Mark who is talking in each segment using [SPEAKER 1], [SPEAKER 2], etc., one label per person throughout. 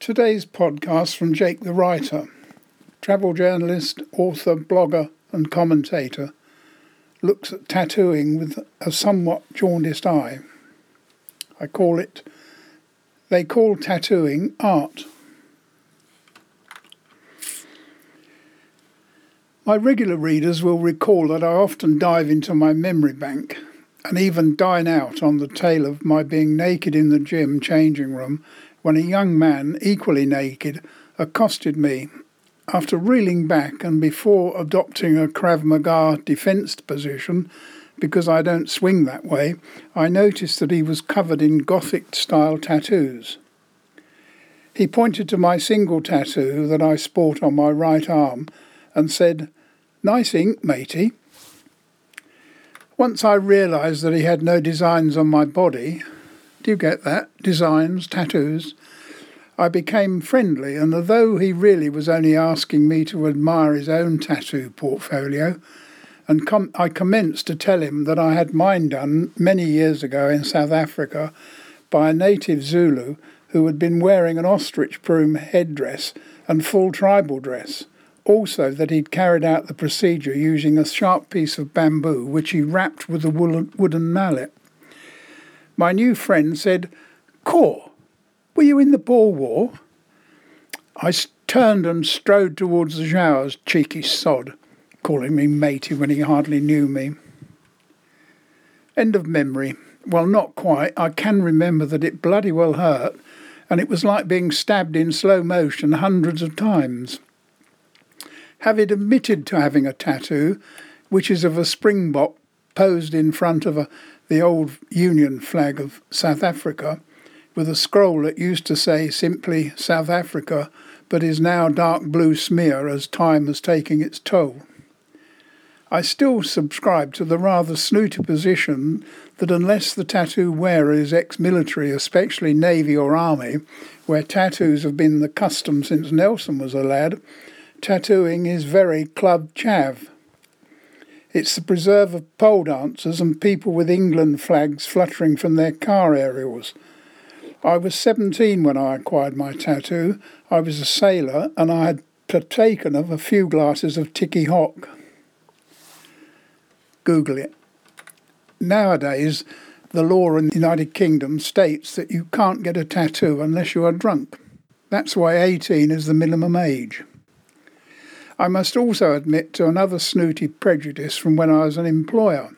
[SPEAKER 1] Today's podcast from Jake the Writer, travel journalist, author, blogger and commentator, looks at tattooing with a somewhat jaundiced eye. They call tattooing art. My regular readers will recall that I often dive into my memory bank and even dine out on the tale of my being naked in the gym changing room when a young man, equally naked, accosted me. After reeling back and before adopting a Krav Maga defence position, because I don't swing that way, I noticed that he was covered in Gothic-style tattoos. He pointed to my single tattoo that I sport on my right arm and said, "Nice ink, matey." Once I realised that he had no designs on my body, do you get that? Designs, tattoos. I became friendly, and although he really was only asking me to admire his own tattoo portfolio, I commenced to tell him that I had mine done many years ago in South Africa by a native Zulu who had been wearing an ostrich plume headdress and full tribal dress. Also that he'd carried out the procedure using a sharp piece of bamboo which he wrapped with a wooden mallet. My new friend said, "Caw, were you in the Boer War?" I turned and strode towards the showers, cheeky sod, calling me matey when he hardly knew me. End of memory. Well, not quite. I can remember that it bloody well hurt, and it was like being stabbed in slow motion hundreds of times. Having admitted to having a tattoo, which is of a springbok posed in front of the old Union flag of South Africa, with a scroll that used to say simply South Africa, but is now dark blue smear as time has taken its toll. I still subscribe to the rather snooty position that unless the tattoo wearer is ex-military, especially Navy or Army, where tattoos have been the custom since Nelson was a lad, tattooing is very club chav. It's the preserve of pole dancers and people with England flags fluttering from their car aerials. I was 17 when I acquired my tattoo. I was a sailor and I had partaken of a few glasses of Tiki Hock. Google it. Nowadays, the law in the United Kingdom states that you can't get a tattoo unless you are drunk. That's why 18 is the minimum age. I must also admit to another snooty prejudice from when I was an employer.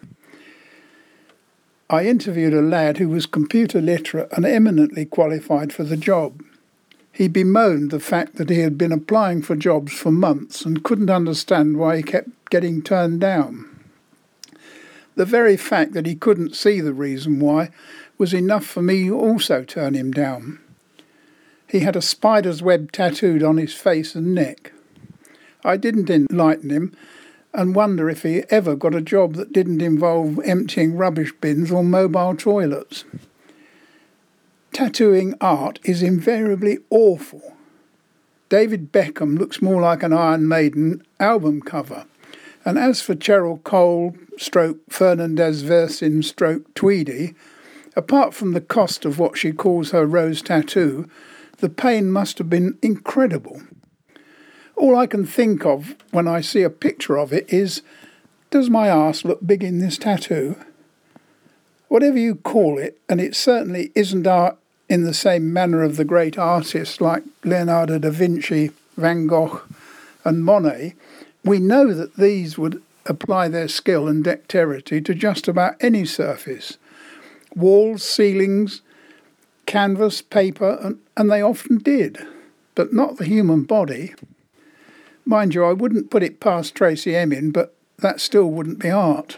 [SPEAKER 1] I interviewed a lad who was computer literate and eminently qualified for the job. He bemoaned the fact that he had been applying for jobs for months and couldn't understand why he kept getting turned down. The very fact that he couldn't see the reason why was enough for me to also turn him down. He had a spider's web tattooed on his face and neck. I didn't enlighten him and wonder if he ever got a job that didn't involve emptying rubbish bins or mobile toilets. Tattooing art is invariably awful. David Beckham looks more like an Iron Maiden album cover. And as for Cheryl Cole / Fernandez Versin / Tweedy, apart from the cost of what she calls her rose tattoo, the pain must have been incredible. All I can think of when I see a picture of it is, does my arse look big in this tattoo? Whatever you call it, and it certainly isn't art in the same manner of the great artists like Leonardo da Vinci, Van Gogh and Monet, we know that these would apply their skill and dexterity to just about any surface. Walls, ceilings, canvas, paper, and they often did, but not the human body. Mind you, I wouldn't put it past Tracey Emin, but that still wouldn't be art.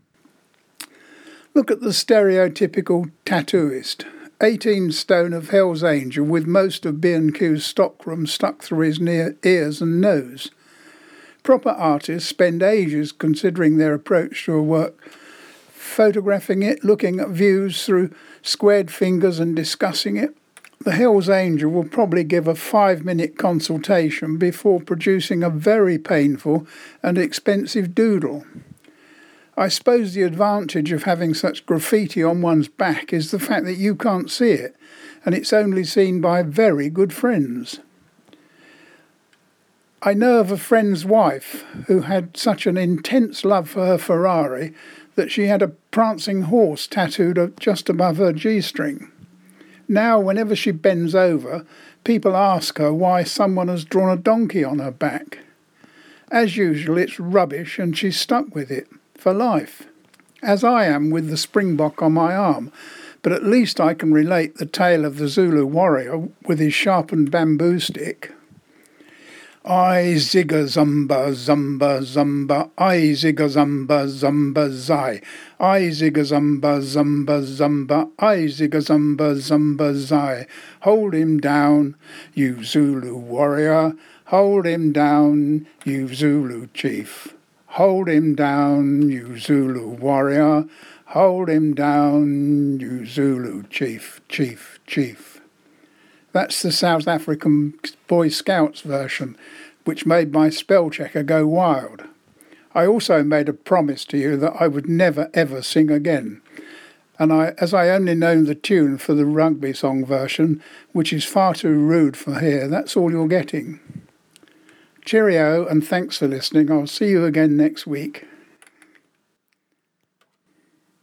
[SPEAKER 1] Look at the stereotypical tattooist, 18 stone of Hell's Angel with most of B&Q's stockroom stuck through his ears and nose. Proper artists spend ages considering their approach to a work, photographing it, looking at views through squared fingers and discussing it. The Hell's Angel will probably give a 5-minute consultation before producing a very painful and expensive doodle. I suppose the advantage of having such graffiti on one's back is the fact that you can't see it, and it's only seen by very good friends. I know of a friend's wife who had such an intense love for her Ferrari that she had a prancing horse tattooed just above her G-string. Now, whenever she bends over, people ask her why someone has drawn a donkey on her back. As usual, it's rubbish and she's stuck with it for life, as I am with the springbok on my arm, but at least I can relate the tale of the Zulu warrior with his sharpened bamboo stick. I zigga zumba zumba zumba, I zigga zumba zumba zai. I zigga zumba zumba zumba, I zigga zumba zumba zai. Hold him down, you Zulu warrior. Hold him down, you Zulu chief. Hold him down, you Zulu warrior. Hold him down, you Zulu chief, chief, chief. That's the South African Boy Scouts version, which made my spell checker go wild. I also made a promise to you that I would never ever sing again. And as I only know the tune for the rugby song version, which is far too rude for here, that's all you're getting. Cheerio and thanks for listening. I'll see you again next week.